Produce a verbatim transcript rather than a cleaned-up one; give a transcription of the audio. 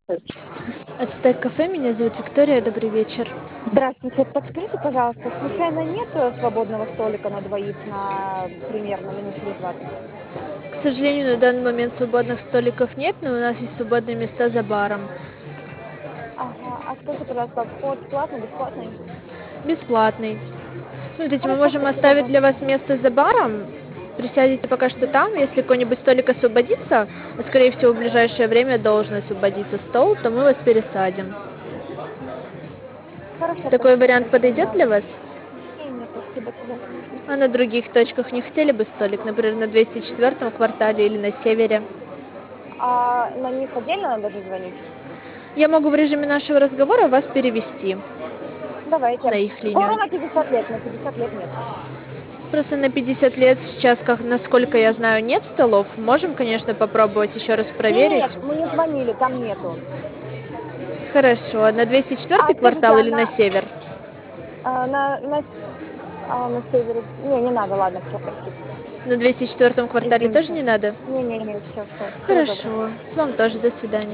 Ацтек кафе, меня зовут Виктория, добрый вечер. Здравствуйте. Подскажите, пожалуйста, случайно нет э, свободного столика на двоих на примерно минут через двадцать? К сожалению, на данный момент свободных столиков нет, но у нас есть свободные места за баром. Ага. А скажите, пожалуйста, вход платный, бесплатный? Бесплатный. Смотрите, мы Хорошо, можем спасибо оставить для вас большое. место за баром. Присядете пока что там. Если какой-нибудь столик освободится, а скорее всего в ближайшее время должен освободиться стол, то мы вас пересадим. Хорошо, Такой спасибо вариант большое, подойдет да. для вас? Не, нет, спасибо тебе. А на других точках не хотели бы столик, например, на двести четвёртом квартале или на севере? А на них отдельно надо же звонить? Я могу в режиме нашего разговора вас перевести на Давайте. их Скоро линию. на пятьдесят лет, на пятьдесят лет нет. Просто на пятьдесят лет сейчас, как насколько я знаю, нет столов. Можем, конечно, попробовать еще раз Нет, проверить. мы не звонили, там нету. Хорошо. На двести А четвёртый скажите, квартал а или на на, север? а, на, на, с- а, на севере? Не, не надо, ладно, все, простите. На двести четвёртом квартале тоже Извините. не надо? Не-не-не, все, все, всего доброго. Хорошо. Вам тоже. До свидания.